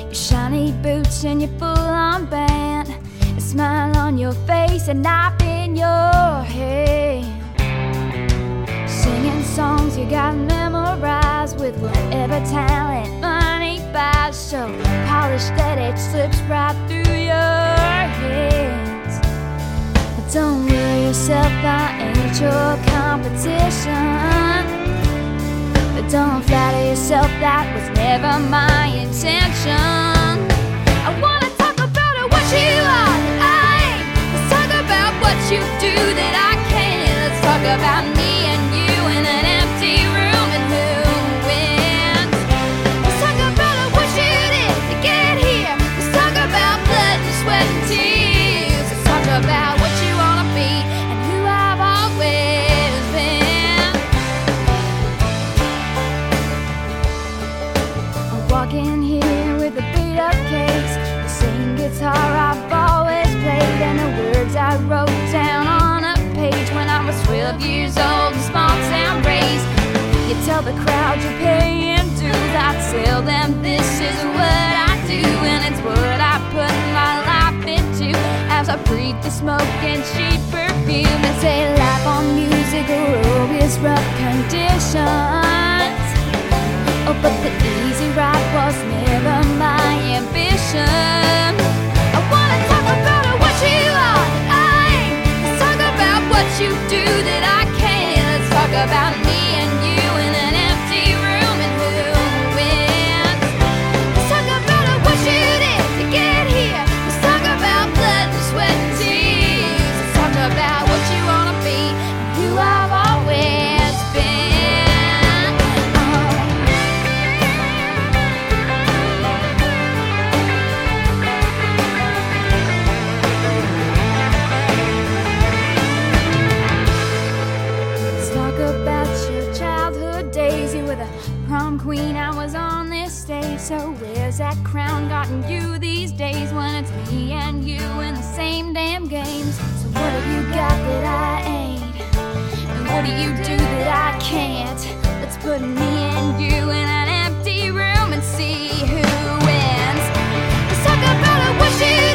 Your shiny boots and your full-on band, a smile on your face, a knife in your hand. Singing songs you got memorized with whatever talent money buys, so polished that it slips right through your hands. But don't worry yourself, I ain't your competition. But don't flatter yourself, that was never my intention. I wanna talk about what you are that I ain't. Let's talk about what you do that I can't. Let's talk about me and you in an empty room and who wins. Let's talk about what you did to get here. Let's talk about blood and sweat and tears. Let's talk about what you wanna be and who I've always been. I'm walking here with a beat-up case, the same guitar I've always played, and the words I wrote down on a page when I was 12 years old in small town raised. You tell the crowd you're paying dues, I tell them this is what I do, and it's what I put my life into as I breathe the smoke and cheap perfume. They say life on music are always rough conditions. Oh, but the easy ride was never my ambition. I wanna talk about what you are that I ain't. Let's talk about what you do that I can't. Let's talk about me and you in an empty room and who wins. Let's talk about what you did to get here. Let's talk about blood and sweat and tears. Let's talk about what you wanna be and who I've always been. Let's talk about your childhood days. You were the prom queen, I was on this stage. So where's that crown gotten you these days when it's me and you in the same damn games? So what have you got that I ain't? And what do you do that I can't? Let's put me and you in an empty room and see who wins. Let's talk about what you